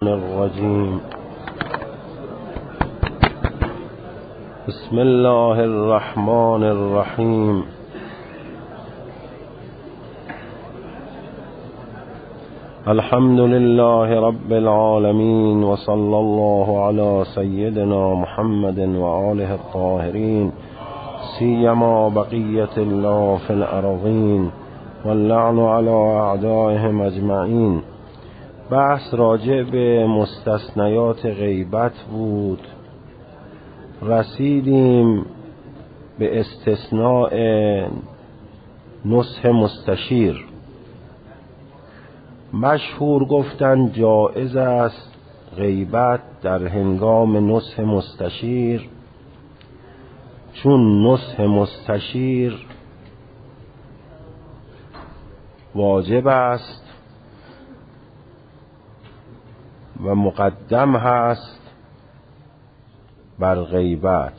الرجيم. بسم الله الرحمن الرحيم. الحمد لله رب العالمين، وصلى الله على سيدنا محمد وآله الطاهرين، سيما بقية الله في الأرضين، واللعن على أعدائهم أجمعين. بحث راجع به مستثنیات غیبت بود. رسیدیم به استثناء نصح مستشیر. مشهور گفتن جایز است غیبت در هنگام نصح مستشیر، چون نصح مستشیر واجب است و مقدم هست بر غیبت.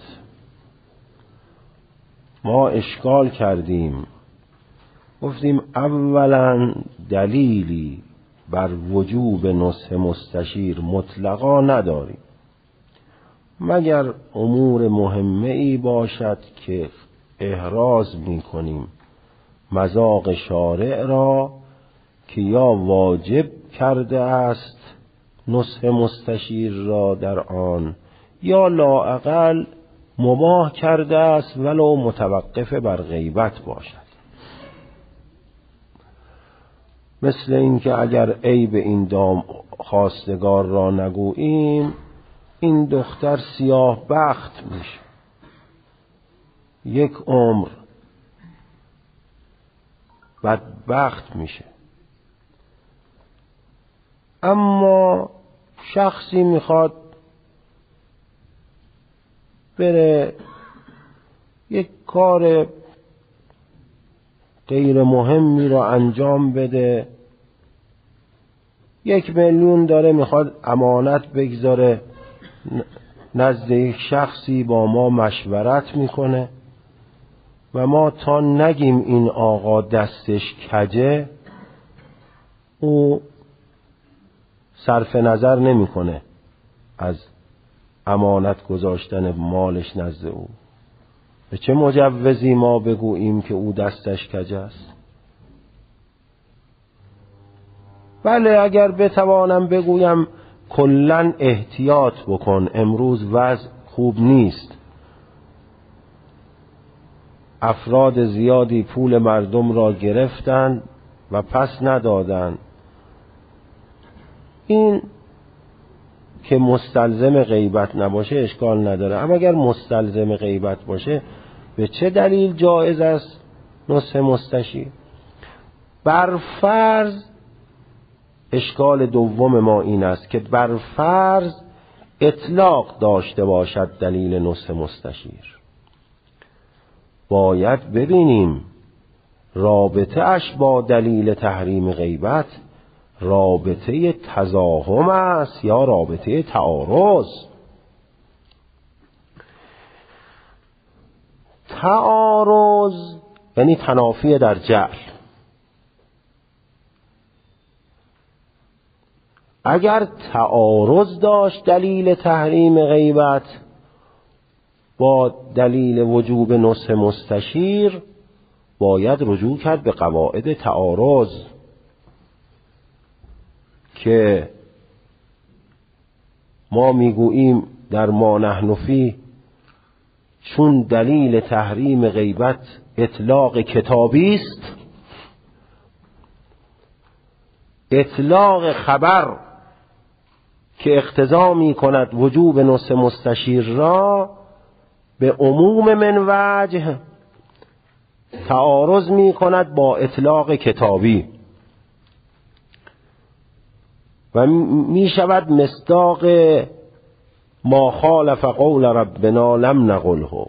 ما اشکال کردیم، گفتیم اولا دلیلی بر وجوب نصح مستشیر مطلقا نداریم، مگر امور مهمه ای باشد که احراز می کنیم مذاق شارع را که یا واجب کرده است نصح مستشیر را در آن، یا لااقل مباح کرده است ولو متوقف بر غیبت باشد. مثل اینکه اگر عیب این دام خواستگار را نگوییم، این دختر سیاه بخت میشه، یک عمر بدبخت میشه. اما شخصی میخواد بره یک کار غیر مهمی را انجام بده، 1 میلیون داره میخواد امانت بگذاره نزد یک شخصی، با ما مشورت میکنه و ما تا نگیم این آقا دستش کجه او صرف نظر نمیکنه از امانت گذاشتن مالش نزد او. به چه مجوزی ما بگوییم که او دستش کج است؟ بله اگر بتوانم بگویم کلن احتیاط بکن، امروز وضع خوب نیست، افراد زیادی پول مردم را گرفتند و پس ندادند، این که مستلزم غیبت نباشه اشکال نداره. اما اگر مستلزم غیبت باشه، به چه دلیل جایز است نصح مستشیر؟ بر فرض، اشکال دوم ما این است که بر فرض اطلاق داشته باشد دلیل نصح مستشیر، باید ببینیم رابطه اش با دلیل تحریم غیبت رابطه تزاحم است یا رابطه تعارض. تعارض یعنی تنافی در جعل. اگر تعارض داشت دلیل تحریم غیبت با دلیل وجوب نصح مستشیر، باید رجوع کرد به قواعد تعارض که ما میگوییم در ما نحن فیه، چون دلیل تحریم غیبت اطلاق کتابی است، اطلاق خبر که اقتضا می کند وجوب نصح مستشیر را به عموم من وجه تعارض می کند با اطلاق کتابی و می شود مصداق ما خالف قول ربنا لم نقله،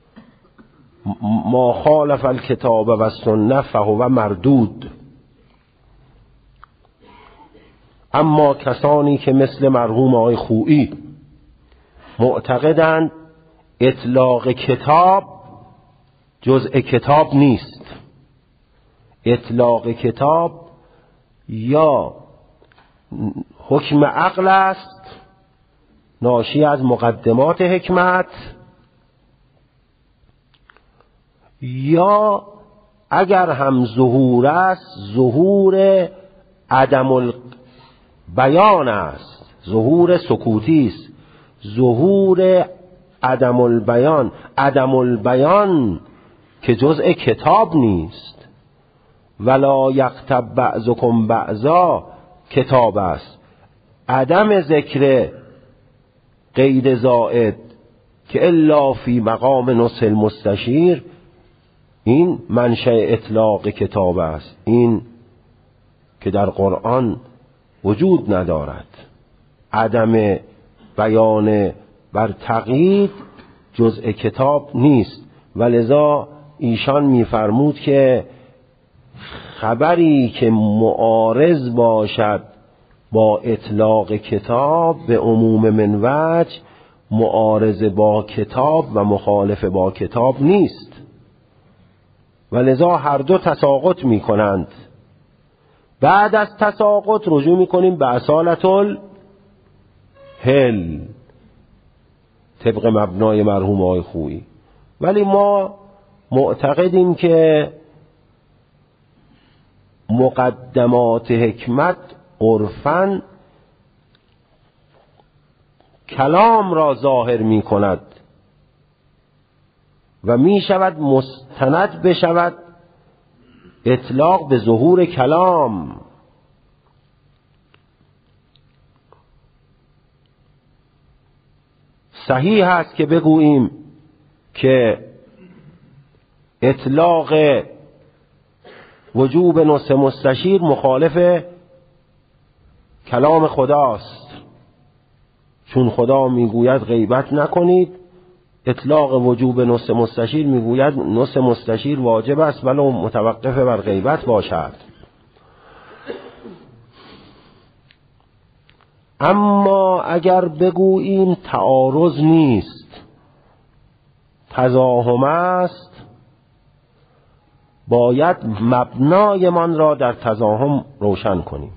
ما خالف الکتاب و السنه فهو مردود. اما کسانی که مثل مرحوم آقای خویی معتقدند اطلاق کتاب جزء کتاب نیست، اطلاق کتاب یا حکم عقل است ناشی از مقدمات حکمت، یا اگر هم ظهور است ظهور عدم البیان است، ظهور سکوتی است، ظهور عدم البیان. عدم البیان که جزء کتاب نیست، ولا یغتب بعضکم بعضا کتاب است. عدم ذکر قید زائد که الا فی مقام نصح المستشیر، این منشأ اطلاق کتاب است، این که در قرآن وجود ندارد. عدم بیان بر تقیید جزء کتاب نیست، ولذا ایشان می‌فرمود که خبری که معارض باشد با اطلاق کتاب به عموم من وجه معارض با کتاب و مخالف با کتاب نیست، ولذا هر دو تساقط می کنند. بعد از تساقط رجوع می کنیم به اصالت الحل طبق مبنای مرحوم آقای خویی. ولی ما معتقدیم که مقدمات حکمت عرفاً کلام را ظاهر می کند و می شود مستند بشود اطلاق به ظهور کلام. صحیح است که بگوییم که اطلاق وجوب نصح مستشیر مخالف کلام خداست، چون خدا میگوید غیبت نکنید، اطلاق وجوب نصح مستشیر میگوید نصح مستشیر واجب است ولو متوقف بر غیبت باشد. اما اگر بگوییم تعارض نیست، تزاحم است، باید مبنای من را در تزاحم روشن کنیم.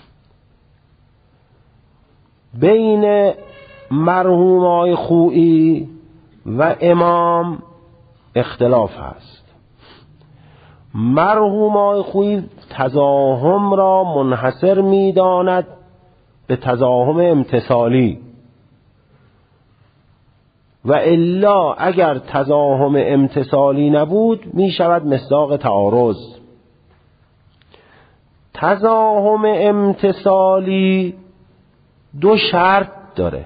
بین مرحوم آقای خویی و امام اختلاف هست. مرحوم آقای خویی تزاحم را منحصر می داند به تزاحم امتصالی، و الا اگر تزاحم امتصالی نبود می شود مصداق تعارض. تزاحم امتصالی دو شرط داره.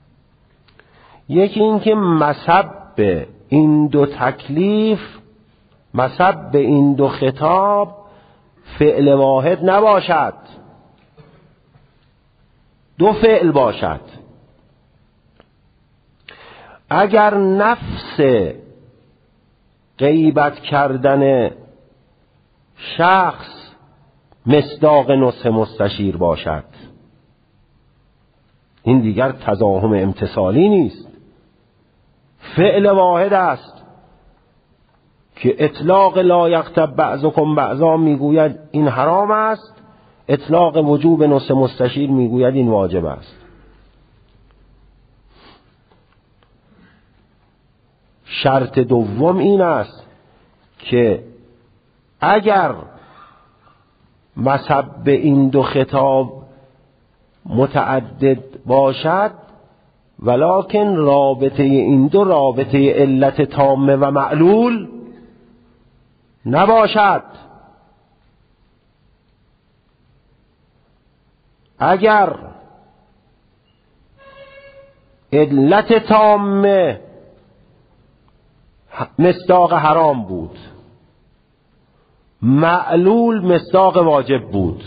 یکی این که مسبب این دو تکلیف، مسبب این دو خطاب فعل واحد نباشد، دو فعل باشد. اگر نفس غیبت کردن شخص مصداق نصح مستشیر باشد، این دیگر تزاحم امتصالی نیست، فعل واحد است که اطلاق لا یغتب بعضکم بعضا میگوید این حرام است، اطلاق وجوب نصح مستشیر میگوید این واجب است. شرط دوم این است که اگر مسبب این دو خطاب متعدد باشد ولکن رابطه این دو رابطه علت تامه و معلول نباشد. اگر علت تامه مصداق حرام بود، معلول مصداق واجب بود،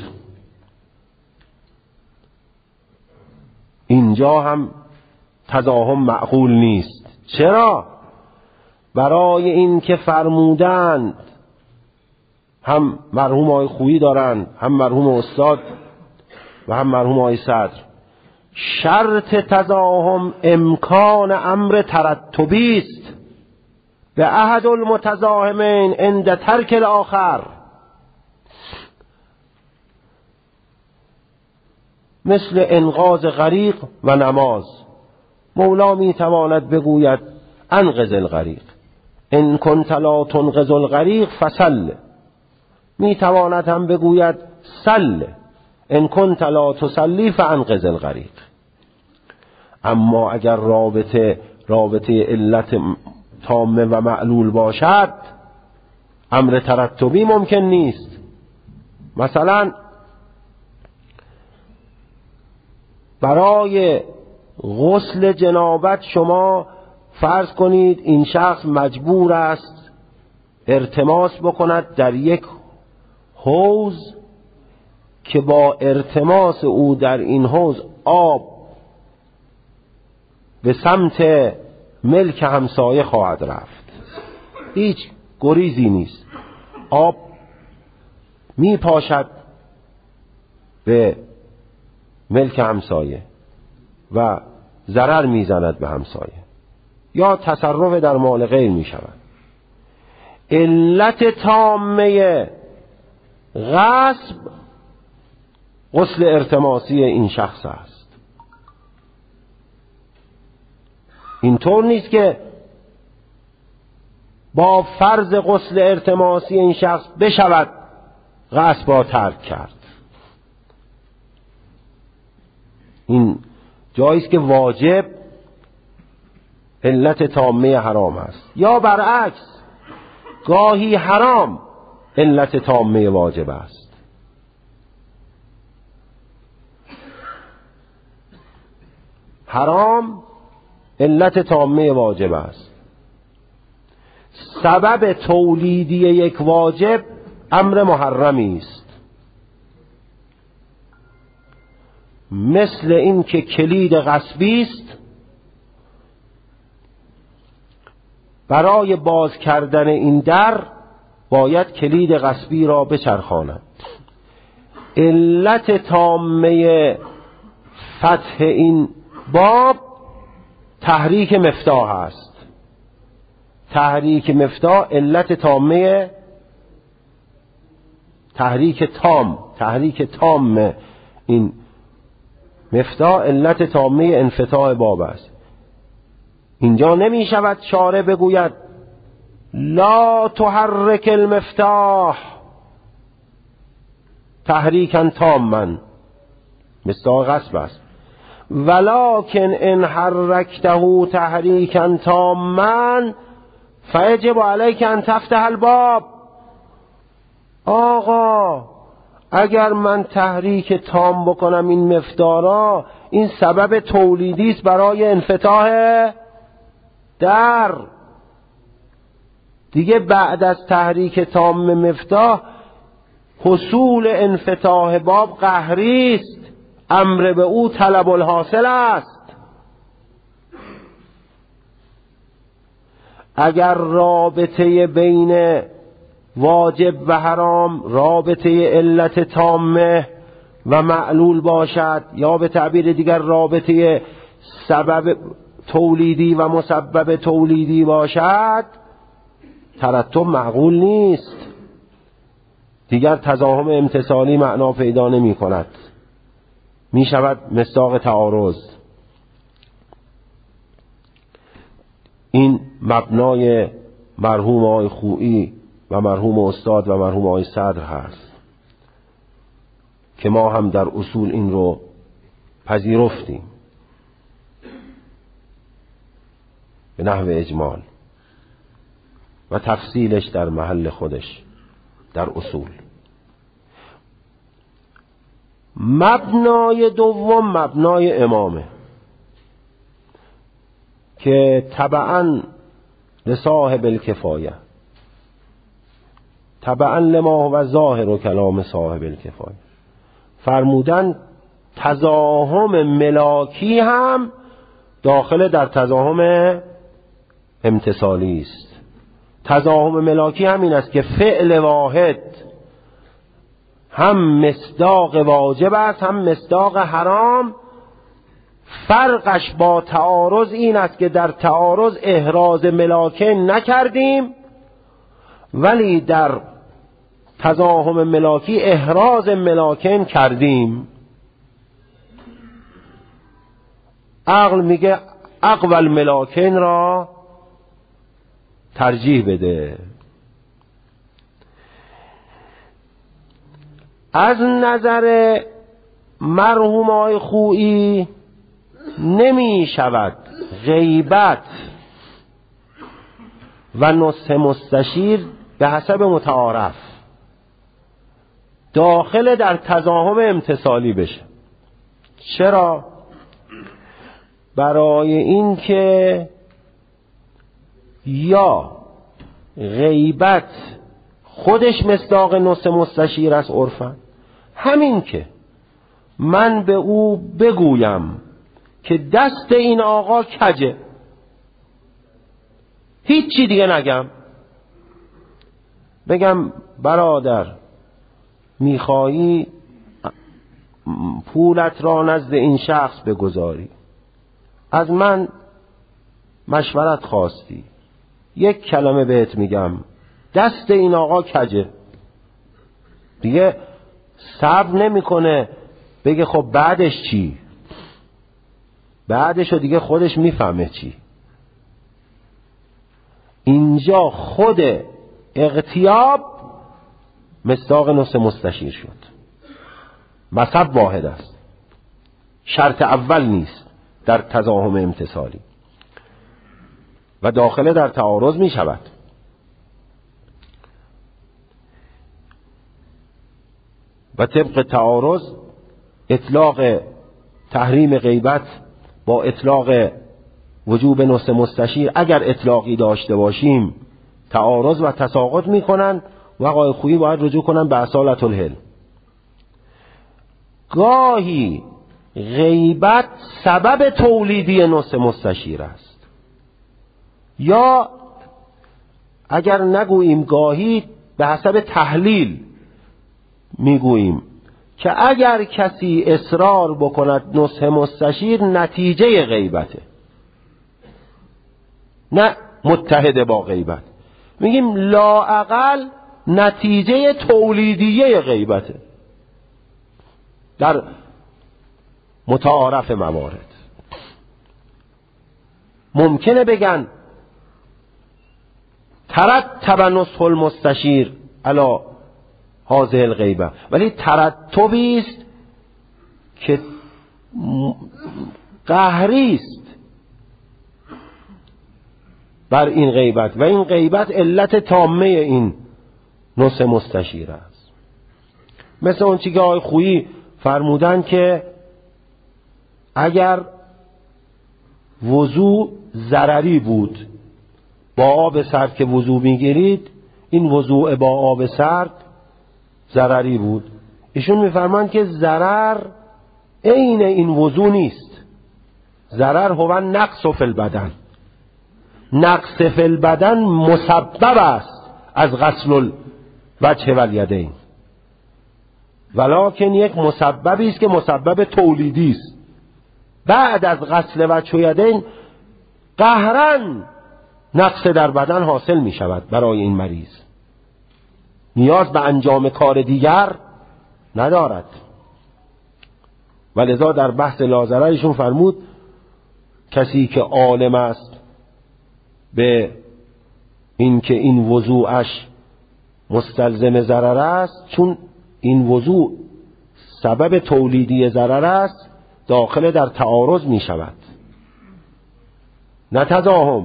اینجا هم تزاحم معقول نیست. چرا؟ برای این که فرمودند، هم مرحوم آقای خویی دارند، هم مرحوم استاد و هم مرحوم آقای صدر، شرط تزاحم امکان امر ترتبی است به احد المتزاحمین عند ترک الاخر. مثل انقاذ غریق و نماز. مولا می تواند بگوید انقذ الغریق، ان کنت لا تنقذ الغریق فصل. می تواند هم بگوید صل، ان کنت لا تصلی فانقذ الغریق. اما اگر رابطه علت تامه و معلول باشد، امر ترتبی ممکن نیست. مثلا برای غسل جنابت شما فرض کنید این شخص مجبور است ارتماس بکند در یک حوض که با ارتماس او در این حوض آب به سمت ملک همسایه خواهد رفت. هیچ گریزی نیست، آب می پاشد به ملک همسایه و ضرر می زند به همسایه یا تصرف در مال غیر می شود. علت تامه غصب غسل ارتماسی این شخص است. اینطور نیست که با فرض غسل ارتماسی این شخص بشود غصب را ترک کرد. این جاییست که واجب علت تامه حرام است، یا برعکس گاهی حرام علت تامه واجب است. حرام علت تامه واجب است. سبب تولیدی یک واجب امر محرمی است، مثل این که کلید غصبی است، برای باز کردن این در باید کلید غصبی را بچرخاند. علت تامه فتح این باب تحریک مفتاح است. تحریک مفتاح علت تامه، تحریک تام این مفتاح علت تامه انفتاح باب است. اینجا نمی شود شارع بگوید لا تحرک المفتاح تحریکا تاما، مفتاح غصب است، ولکن ان حرکته تحریکا تاما فیجب علیک ان تفتح الباب. آقا اگر من تحریک تام بکنم این مفتاح را، این سبب تولیدی است برای انفتاح در. دیگه بعد از تحریک تام مفتاح حصول انفتاح باب قهری است، امر به او طلب الحاصل است. اگر رابطه بین واجب و حرام رابطه علت تامه و معلول باشد، یا به تعبیر دیگر رابطه سبب تولیدی و مسبب تولیدی باشد، ترتب معقول نیست. دیگر تزاحم امتصالی معنا پیدا نمی کند، می شود مصداق تعارض. این مبنای مرحوم آقای خویی و مرحوم استاد و مرحوم آقای صدر هست که ما هم در اصول این رو پذیرفتیم به نحو اجمال و تفصیلش در محل خودش در اصول. مبنای دوم مبنای امامه که تبعاً لصاحب الکفایه، تبعاً لما هو ظاهر و کلام صاحب الکفایه، فرمودن تزاحم ملاکی هم داخل در تزاحم امتصالی است. تزاحم ملاکی هم این است که فعل واحد هم مصداق واجب است هم مصداق حرام. فرقش با تعارض این است که در تعارض احراز ملاکه نکردیم، ولی در تزاحم ملاکی احراز ملاکه کردیم. عقل میگه عقل الملاکین را ترجیح بده. از نظر مرحوم آقای خویی نمی شود غیبت و نصح مستشیر به حسب متعارف داخل در تضاهم امتصالی بشه. چرا؟ برای این که یا غیبت خودش مصداق نصح مستشیر است عرفاً، همین که من به او بگویم که دست این آقا کجه، هیچی دیگه نگم، بگم برادر میخوایی پولت را نزد این شخص بگذاری، از من مشورت خواستی، یک کلمه بهت میگم دست این آقا کجه، دیگه صبر نمیکنه بگه خب بعدش چی، بعدشو دیگه خودش میفهمه چی. اینجا خود اغتیاب مصداق نصح مستشیر شد. مذهب واحد است، شرط اول نیست در تضاهم امتصالی و داخل در تعارض می شود. و طبق تعارض اطلاق تحریم غیبت با اطلاق وجوب نصح مستشیر اگر اطلاقی داشته باشیم تعارض و تساقط میکنن و آقای خویی باید رجوع کنن به اصالت الحل. گاهی غیبت سبب تولیدی نصح مستشیر است، یا اگر نگوییم گاهی به حسب تحلیل میگوییم که اگر کسی اصرار بکند نصح مستشیر نتیجه غیبته نه متحد با غیبت، میگیم لااقل نتیجه تولیدیه غیبته در متعارف موارد. ممکنه بگن ترتب نصح المستشیر علی هذه الغیبه، ولی ترتبی است که قهری است بر این غیبت و این غیبت علت تامه این نصح مستشیر است. مثل اون چیزی که آقای خویی فرمودن که اگر وضو ضرری بود با آب سرد که وضو میگیرید، این وضوء با آب سرد ضرری بود، ایشون میفرمایند که ضرر عین این وضو نیست، ضرر هو نقص فی البدن، نقص فی البدن مسبب است از غسل الوجه و الیدین، ولکن یک مسببی است که مسبب تولیدی است. بعد از غسل وجه و یدین قهرن نقص در بدن حاصل می شود برای این مریض، نیاز به انجام کار دیگر ندارد. ولذا در بحث لا ایشون فرمود کسی که عالم است به این که این وضوعش مستلزم ضرر است، چون این وضوع سبب تولیدی ضرر است، داخل در تعارض می شود نه تضاهم.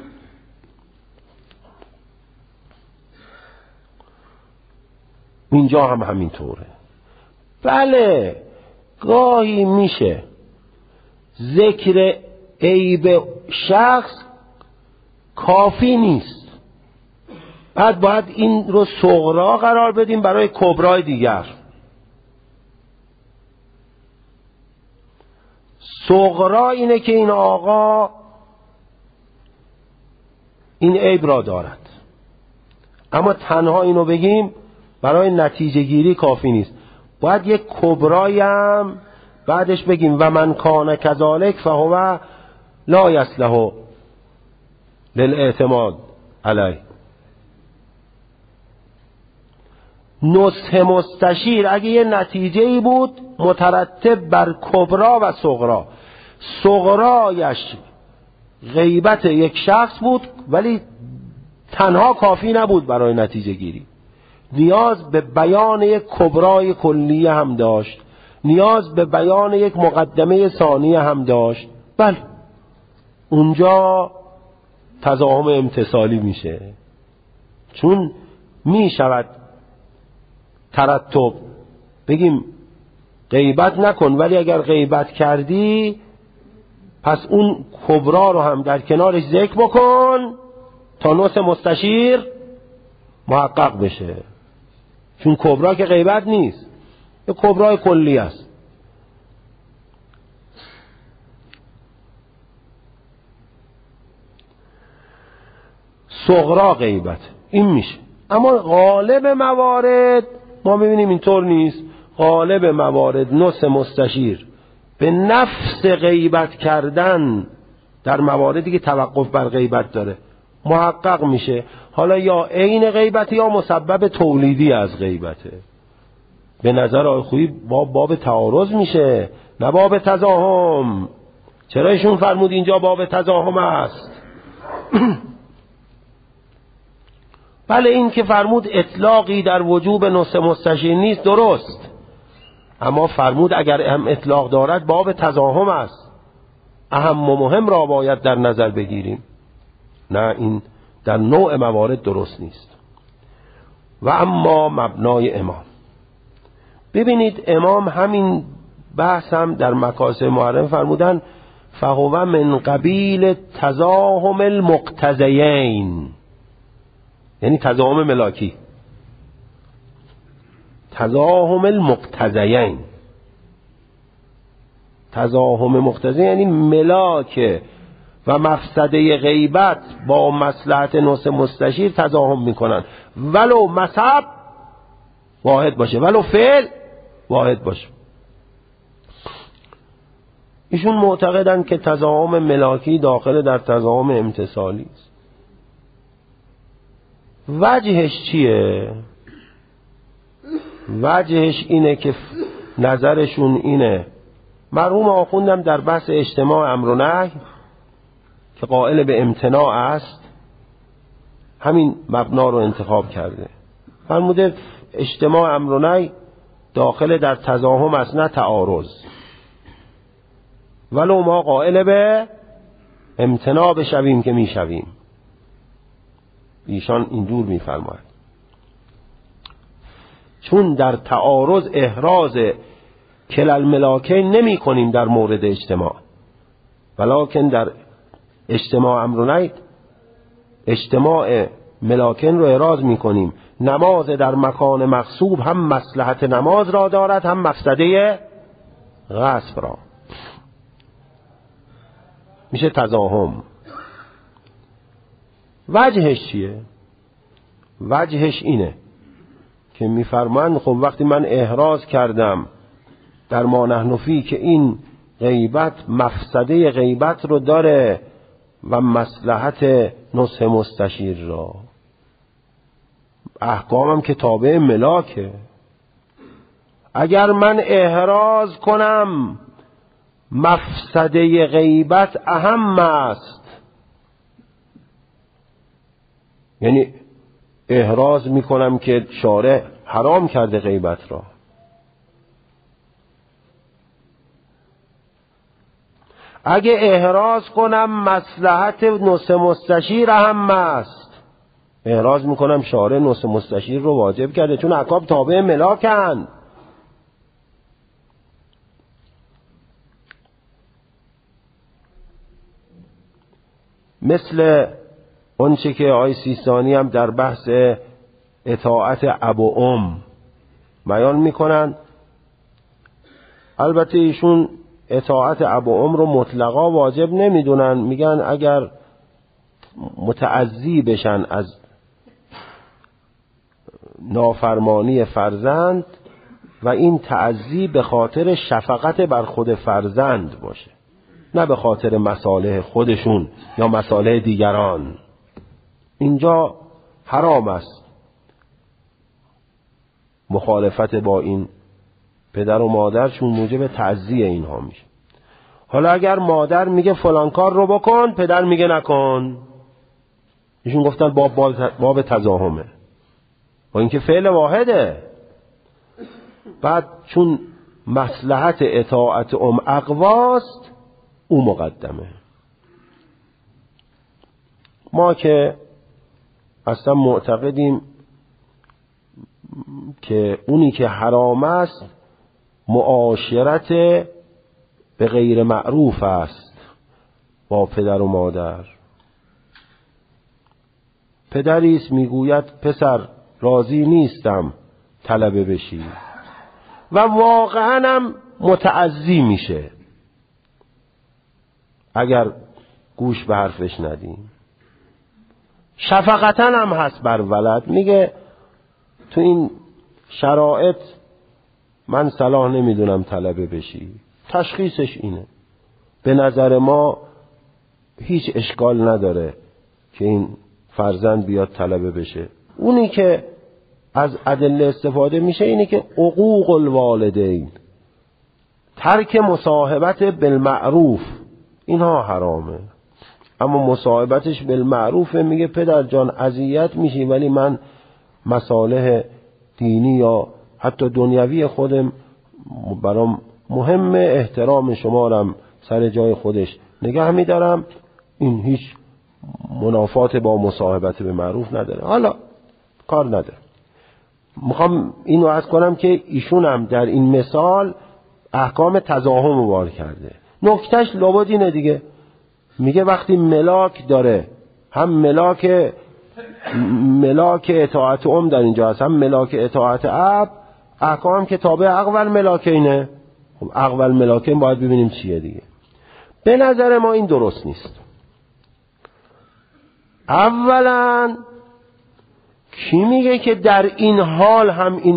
اینجا هم همینطوره. بله گاهی میشه ذکر عیب شخص کافی نیست، بعد باید این رو صغرا قرار بدیم برای کبرای دیگر. صغرا اینه که این آقا این عیب را دارد، اما تنها اینو بگیم برای نتیجه گیری کافی نیست، باید یک کبرایی هم بعدش بگیم و من کان کذالک فهو لا یصلح للاعتماد علیه. نصح مستشیر اگه یه نتیجه‌ای بود مترتب بر کبرا و صغرا، صغرایش غیبت یک شخص بود، ولی تنها کافی نبود برای نتیجه گیری، نیاز به بیان یک کبرای کلیه هم داشت، نیاز به بیان یک مقدمه ثانیه هم داشت. بله اونجا تضاهم امتصالی میشه، چون میشود ترتب بگیم غیبت نکن، ولی اگر غیبت کردی پس اون کبرا رو هم در کنارش ذکر بکن تا نص مستشیر محقق بشه، چون کبرا که غیبت نیست، یه کبرای کلی است. صغرا غیبت این میشه. اما غالب موارد ما میبینیم اینطور نیست. غالب موارد نص مستشیر به نفس غیبت کردن در مواردی که توقف بر غیبت داره محقق میشه، حالا یا عین غیبت یا مسبب تولیدی از غیبته. به نظر آقای خویی باب تعارض میشه نه باب تضاهم. چرا ایشون فرمود اینجا باب تضاهم است؟ بله این که فرمود اطلاقی در وجوب نص مستشیر نیست درست، اما فرمود اگر هم اطلاق دارد باب تضاهم است، اهم و مهم را باید در نظر بگیریم. نه این در نوع موارد درست نیست. و اما مبنای امام، ببینید امام همین بحث هم در مکاسب محرم فرمودن فهو من قبیل تضاهم المقتضیین، یعنی تضاهم ملاکی، تضاهم المقتضیین. تضاهم مقتضی یعنی ملاک و مفسده غیبت با مصلحت نص مستشیر تضاهم میکنن، ولو مذهب واحد باشه ولو فعل واحد باشه. ایشون معتقدن که تضاهم ملاکی داخل در تضاهم امتصالی است. وجهش چیه؟ وجهش اینه که نظرشون اینه، مرحوم آخوندم در بحث اجتماع امر و نهی که قائل به امتناع است همین مبنا رو انتخاب کرده، فرموده اجتماع امر و نهی داخل در تضاهم است نه تعارض، ولو ما قائل به امتناع بشویم که میشویم. ایشان اینجور میفرماید چون در تعارض احراز کل الملاکین نمی کنیم در مورد اجتماع، ولکن در اجتماع امر و نهی اجتماع ملاکین رو احراز می کنیم. نماز در مکان مغصوب هم مصلحت نماز را دارد هم مفسده غصب را، میشه تضاهم. وجهش چیه؟ وجهش اینه که میفرمایند خب وقتی من احراز کردم در ما نحن فی که این غیبت مفسده غیبت رو داره و مصلحت نصح مستشیر را، احکامم که تابع ملاکه، اگر من احراز کنم مفسده غیبت اهم است، یعنی احراز میکنم که شارع حرام کرده غیبت را، اگه احراز کنم مصلحت نصح مستشیر اهم است، احراز میکنم شارع نصح مستشیر رو واجب کرده چون احکام تابع ملاکن. مثل اونچه که آقای سیستانی هم در بحث اطاعت اب و ام بیان میکنن. البته ایشون اطاعت اب و ام رو مطلقا واجب نمیدونن، میگن اگر متعزی بشن از نافرمانی فرزند و این تعزی به خاطر شفقت بر خود فرزند باشه نه به خاطر مصالح خودشون یا مصالح دیگران، اینجا حرام است مخالفت با این پدر و مادر چون موجب تعزیه اینها میشه. حالا اگر مادر میگه فلان کار رو بکن، پدر میگه نکن، ایشون گفتن باب تزاحمه، با اینکه فعل واحده. بعد چون مصلحت اطاعت اقواست، او مقدمه. ما که اصلا معتقدیم که اونی که حرام است معاشرت به غیر معروف است با پدر و مادر. پدریست میگوید پسر راضی نیستم طلبه بشی و واقعا هم متعزی میشه اگر گوش به حرفش ندیم. شفقتاً هم هست بر ولد، میگه تو این شرایط من صلاح نمیدونم طلبه بشی. تشخیصش اینه. به نظر ما هیچ اشکال نداره که این فرزند بیاد طلبه بشه. اونی که از ادله استفاده میشه اینه که عقوق الوالدین، ترک مصاحبت بالمعروف، اینها حرامه. اما مصاحبتش بالمعروف میگه پدر جان اذیت میشی ولی من مصالح دینی یا حتی دنیوی خودم برام مهمه، احترام شما رم سر جای خودش نگه میدارم، این هیچ منافات با مصاحبت به معروف نداره. حالا کار نداره. میخوام اینو عرض کنم که ایشون هم در این مثال احکام تزاحم وارد کرده. نکتهش لابد اینه دیگه، میگه وقتی ملاک داره، هم ملاک اطاعت در اینجا هست، هم ملاک اطاعت اب، احکام که تابع اقوال ملاکینه. خب اقوال ملاکین باید ببینیم چیه دیگه. به نظر ما این درست نیست. اولا کی میگه که در این حال هم این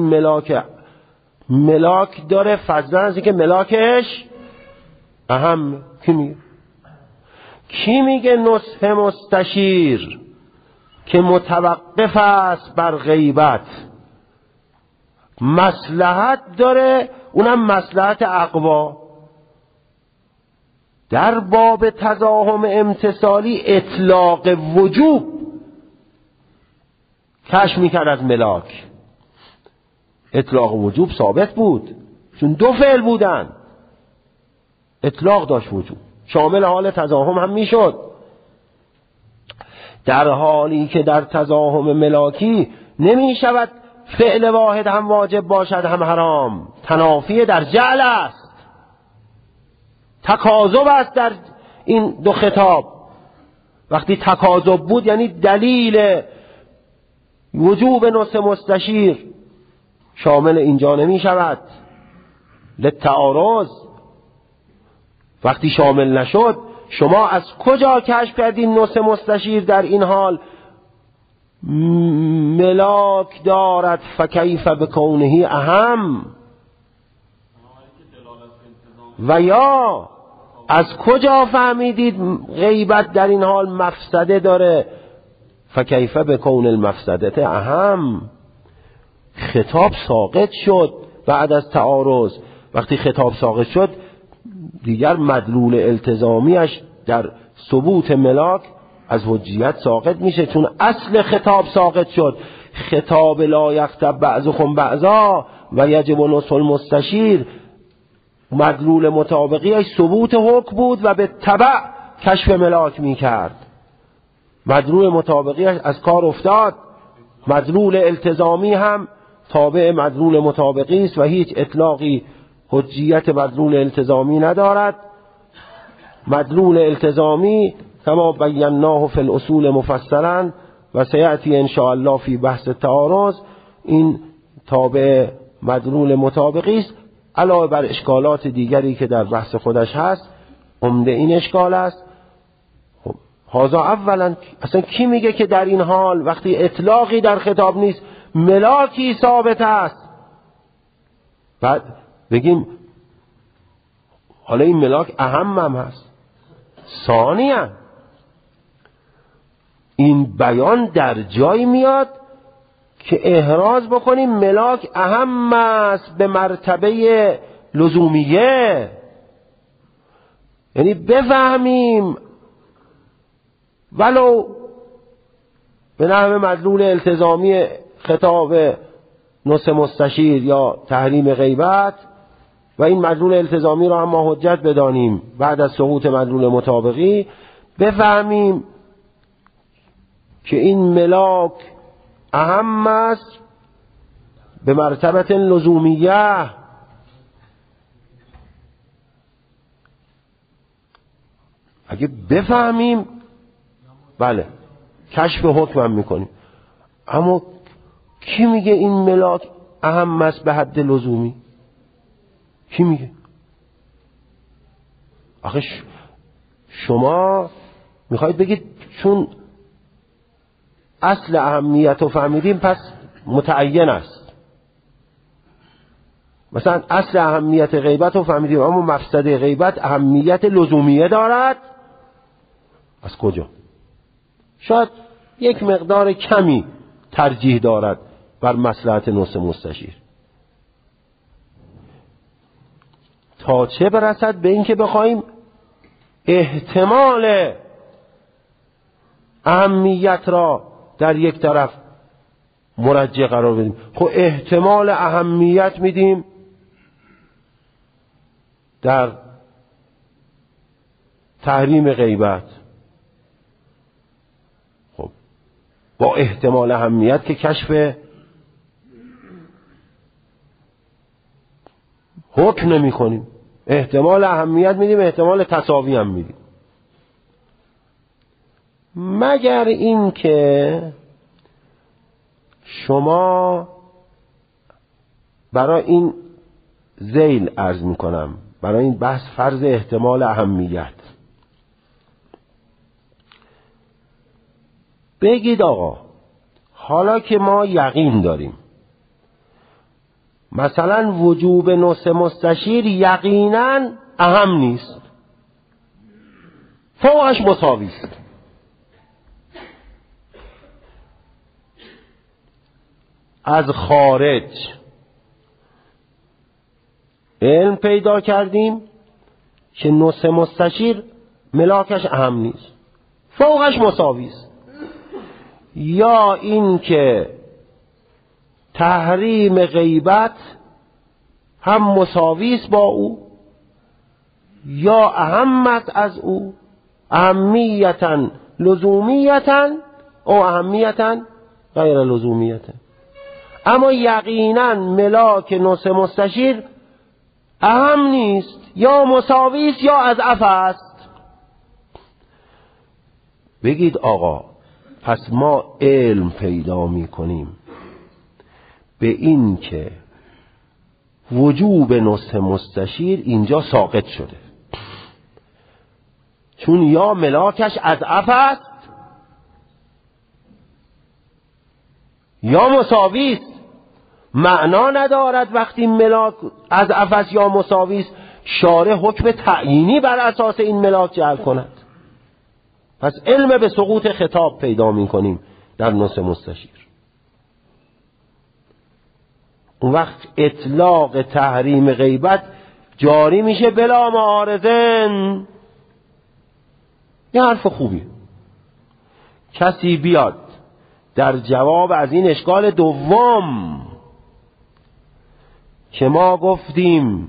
ملاک داره فضلا از اینکه ملاکش اهم؟ کی میگه نصح مستشیر که متوقف است بر غیبت مصلحت داره، اونم مصلحت اقوا؟ در باب تزاحم امتصالی اطلاق وجوب کشف میکرد از ملاک. اطلاق وجوب ثابت بود چون دو فعل بودن، اطلاق داشت وجوب، شامل حال تزاحم هم میشد. در حالی که در تزاحم ملاکی نمیشود فعل واحد هم واجب باشد هم حرام، تنافی در جعل است، تکاذب است در این دو خطاب. وقتی تکاذب بود یعنی دلیل وجوب نصح مستشیر شامل اینجا نمی شود. للتعارض وقتی شامل نشد، شما از کجا کشف کردین نصح مستشیر در این حال ملاک دارد فکیف بکونه اهم؟ و یا از کجا فهمیدید غیبت در این حال مفسده داره فکیف بکون المفسدت اهم؟ خطاب ساقط شد بعد از تعارض. وقتی خطاب ساقط شد دیگر مدلول التزامیش در ثبوت ملاک از حجیت ساقط میشه، چون اصل خطاب ساقط شد. خطاب لا یغتب بعضکم بعضا و یجب نصح المستشیر مدلول مطابقیش ثبوت حکم بود و به تبع کشف ملاک میکرد. مدلول مطابقیش از کار افتاد. مدلول التزامی هم تابع مدلول مطابقی است و هیچ اطلاقی حجیت مدلول التزامی ندارد. مدلول التزامی کما بیناه فی الاصول مفصلا و سیأتی ان شاء الله فی بحث تعارض، این تابع مدلول مطابقی است، علاوه بر اشکالات دیگری که در بحث خودش هست. عمده این اشکال است. خب هذا اولا، اصلا کی میگه که در این حال وقتی اطلاقی در خطاب نیست ملاکی ثابت است؟ بعد بگیم حالا این ملاک اهم هم هست. ثانیاً این بیان در جای میاد که احراز بکنیم ملاک اهم است به مرتبه لزومیه. یعنی بفهمیم ولو به نحو مدلول التزامی خطاب نصح مستشیر یا تحریم غیبت و این مدلول التزامی را هم ما حجت بدانیم بعد از سقوط مدلول مطابقی، بفهمیم که این ملاک اهم است به مرتبه لزومیه. اگه بفهمیم بله کشف حکم میکنیم. اما کی میگه این ملاک اهم است به حد لزومی؟ کی میگه؟ آخه شما میخواید بگید چون اصل اهمیت رو فهمیدیم پس متعین است. مثلا اصل اهمیت غیبت رو فهمیدیم اما مفسده غیبت اهمیت لزومیه دارد. از کجا؟ شاید یک مقدار کمی ترجیح دارد بر مصلحت نصح مستشیر، تا چه برسد به این که بخوایم احتمال اهمیت را در یک طرف مرجح قرار بدیم. خب احتمال اهمیت میدیم در تحریم غیبت، خب با احتمال اهمیت که کشف حکم نمی کنیم، احتمال اهمیت میدیم، احتمال تساوی هم میدیم، مگر این که شما برای این ذیل عرض میکنم، برای این بحث فرض احتمال اهمیت بگید آقا حالا که ما یقین داریم مثلا وجوب نصح مستشیر یقینا اهم نیست، فوقش مساوی است، از خارج علم پیدا کردیم که نصح مستشیر ملاکش اهم نیست، فوقش مساوی است، یا این که تحریم غیبت هم مساوی است با او یا اهمت از او، اهمیتا لزومیتا او اهمیتا غیر لزومیتا. اما یقینا ملاک نصح مستشیر اهم نیست، یا مساوی است یا اضعف است. بگید آقا پس ما علم پیدا می کنیم به این که وجوب نصح مستشیر اینجا ساقط شده، چون یا ملاکش اضعف است یا مساوی است. معنا ندارد وقتی ملاک اضعف است یا مساوی است شارع حکم تعیینی بر اساس این ملاک جعل کند. پس علم به سقوط خطاب پیدا می کنیم در نصح مستشیر. اون وقت اطلاق تحریم غیبت جاری میشه بلا معارضن. یه حرف خوبی. کسی بیاد در جواب از این اشکال دوم که ما گفتیم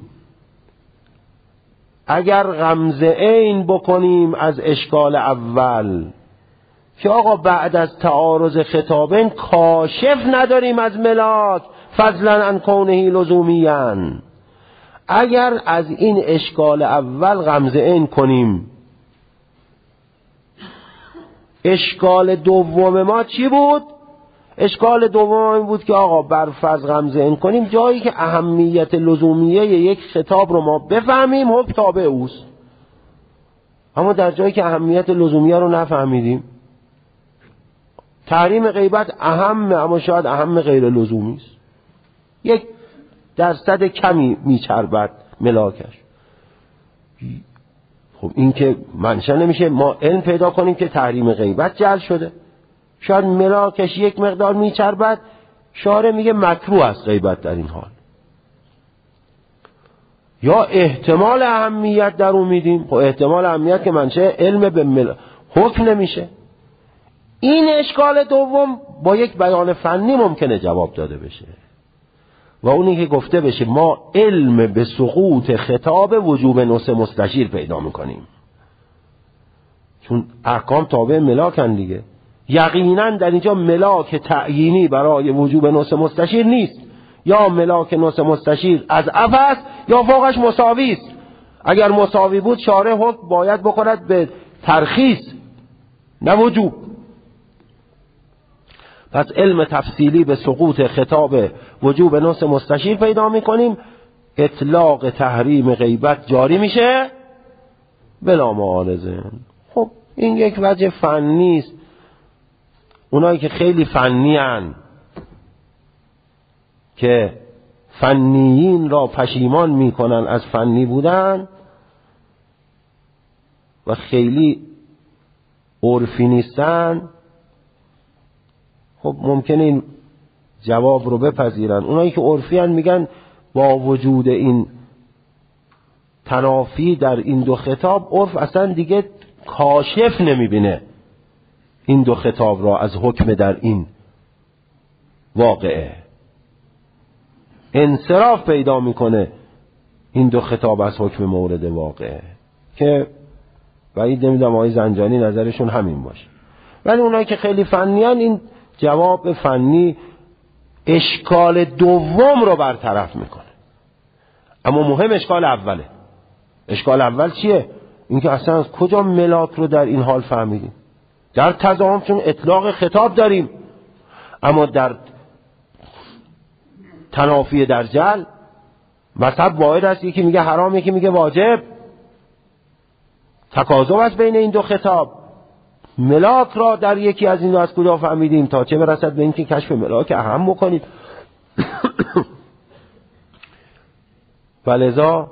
اگر غمزه عین بکنیم از اشکال اول که آقا بعد از تعارض خطابین کاشف نداریم از ملاک فضلا عن کونه لزومیان، اگر از این اشکال اول غمزه عین کنیم، اشکال دوم ما چی بود؟ اشکال دوم این بود که آقا بر فرض غمزه عین کنیم جایی که اهمیت لزومیه یک خطاب رو ما بفهمیم حکم تابع اوست، اما در جایی که اهمیت لزومیه رو نفهمیدیم تحریم غیبت اهمه اما شاید اهم غیر لزومی است، 1% کمی میچربد ملاکش. خب این که منشأ نمیشه ما علم پیدا کنیم که تحریم غیبت جعل شده، شاید ملاکش یک مقدار میچربد، شارع میگه مکروه است غیبت در این حال. یا احتمال اهمیت در اون میدیم. خب احتمال اهمیت که منشه علم به حکم نمیشه. این اشکال دوم با یک بیان فنی ممکنه جواب داده بشه و اونی که گفته بشه ما علم به سقوط خطاب وجوب نص مستشیر پیدا میکنیم، چون احکام تابع ملاکن دیگه. یقینا در اینجا ملاک تعیینی برای وجوب نص مستشیر نیست، یا ملاک نص مستشیر از اف است یا فوقش مساوی است. اگر مساوی بود شارع حکم باید بکند به ترخیص نه وجوب. پس علم تفصیلی به سقوط خطاب وجوب نص مستشیر پیدا میکنیم، اطلاق تحریم غیبت جاری میشه بلا معارضه. خب این یک وجه فنی است. اونایی که خیلی فنی هن که فنیین را پشیمان میکنن از فنی بودن و خیلی عرفی نیستن، خب ممکنه این جواب رو بپذیرن. اونایی که عرفی هن میگن با وجود این تنافی در این دو خطاب، عرف اصلا دیگه کاشف نمیبینه این دو خطاب را از حکم در این واقعه، انصراف پیدا میکنه این دو خطاب از حکم مورد واقعه، که بعید نمیدونم آقای زنجانی نظرشون همین باشه. ولی اونایی که خیلی فنیان این جواب فنی اشکال دوم رو برطرف میکنه. اما مهم اشکال اوله. اشکال اول چیه؟ اینکه اصلا از کجا ملاک رو در این حال فهمیدیم؟ در تضاهم چون اطلاق خطاب داریم، اما در تنافی در جل مذهب واحد هست، یکی میگه حرام یکی میگه واجب. تکاذب است بین این دو خطاب. ملاک را در یکی از این دو از کجا فهمیدیم تا چه برسد به اینکه کشف ملاک اهم بکنید. ولذا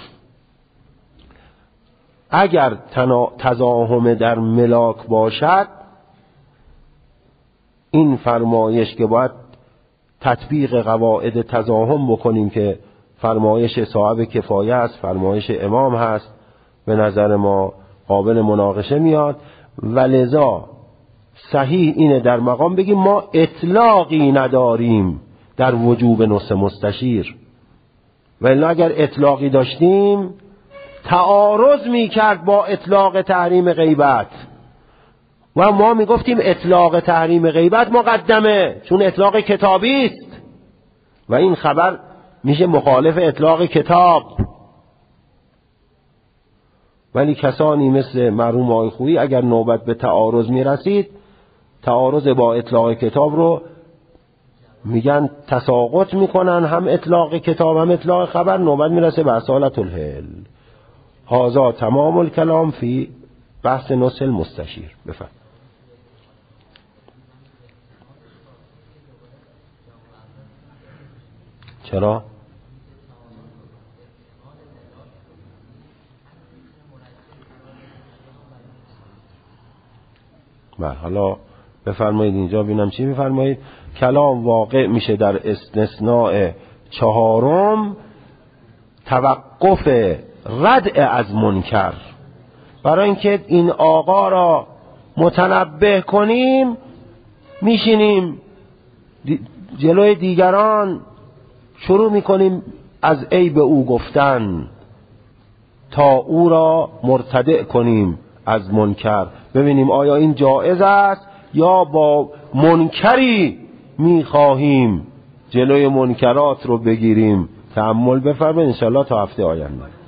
اگر تضاهم در ملاک باشد، این فرمایش که باید تطبیق قواعد تضاهم بکنیم که فرمایش صاحب کفایه است، فرمایش امام هست، به نظر ما قابل مناقشه میاد. ولذا صحیح اینه در مقام بگیم ما اطلاقی نداریم در وجوب نص مستشیر، ولی اگر اطلاقی داشتیم تعارض میکرد با اطلاق تحریم غیبت و ما میگفتیم اطلاق تحریم غیبت مقدمه چون اطلاق کتابی است و این خبر میشه مخالف اطلاق کتاب. ولی کسانی مثل مرحوم آقای خویی اگر نوبت به تعارض میرسید، تعارض با اطلاق کتاب رو میگن تساقط میکنن، هم اطلاق کتاب هم اطلاق خبر، نوبت میرسه به اصالت الحل. هذا تمام الکلام فی بحث نص المستشیر. بفرم. چرا؟ حالا بفرمایید اینجا ببینم چی میفرمایید. کلام واقع میشه در استثناء چهارم توقف ردع از منکر. برای اینکه این آقا را متنبه کنیم میشینیم جلوی دیگران شروع میکنیم از عیب او گفتن تا او را مرتدع کنیم از منکر، ببینیم آیا این جایز است یا با منکری میخواهیم جلوی منکرات رو بگیریم. تأمل بفرمایید انشاءالله تا هفته آینده.